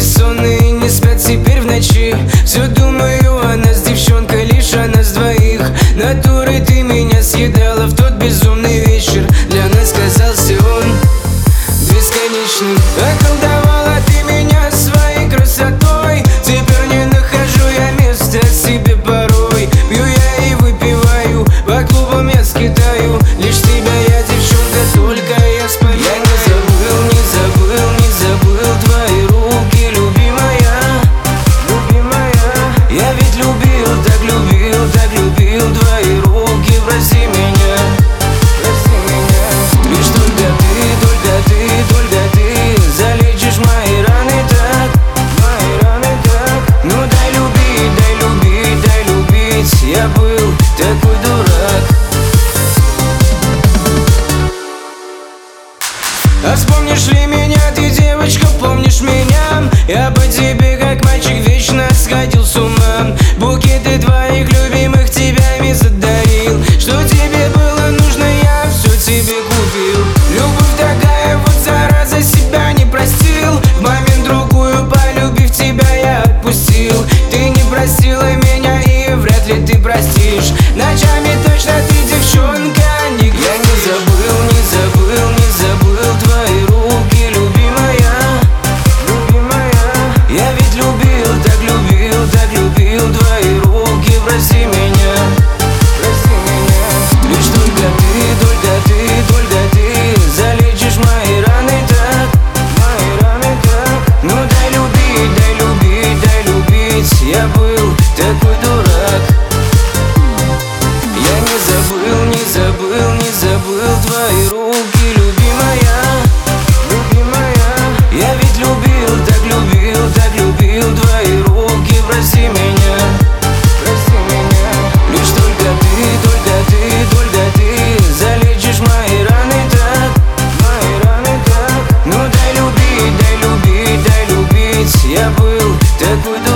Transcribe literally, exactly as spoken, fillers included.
бессонные не спят теперь в ночи. Все думаю о нас, девчонка, лишь о нас двоих. Натурой ты меня съедала в тот безумный вечер. Для нас казался он бесконечным. Околдовала ты меня своей красотой. Теперь не нахожу я места себе порой. Пью я и выпиваю, по клубам я скитаю. Лишь тебя я, девчонка, только я спою. Я не забыл, не забыл, не забыл твои руки, любимая, любимая. Я ведь любил, так любил, так любил твои руки. Прости меня, прости меня. Лишь только ты, только ты, только ты залечишь мои раны так, мои раны так. Ну дай любить, дай любить, дай любить. Я был такой дурак. А вспомнишь ли меня, ты, девочка, помнишь меня? Я по тебе, как мальчик, вечно сходил с ума. Букеты твоих любимых тебя задарил. Что тебе было нужно, я все тебе купил. Любовь такая вот, зараза, себя не простил. В момент другую, полюбив тебя, я отпустил. Ты не простила меня и вряд ли ты простишь. Ночами точно ты, девчонка, не глядишь. Я не забыл, не забыл, не забыл твои руки, любимая, любимая. Я ведь любил, так любил, так любил твои руки. Прости меня, прости меня. Лишь только ты, только ты, только ты залечишь мои раны так, мои раны так. Ну дай любить, дай любить, дай любить. Я был такой дурак. Я не забыл, не забыл, не забыл твои руки, любимая, любимая. Я ведь любил, так любил, так любил твои руки. Прости меня, прости меня. Лишь только ты, только ты, только ты залечишь мои раны так, мои раны так. Ну дай любить, дай любить, дай любить. Я был такой дурак.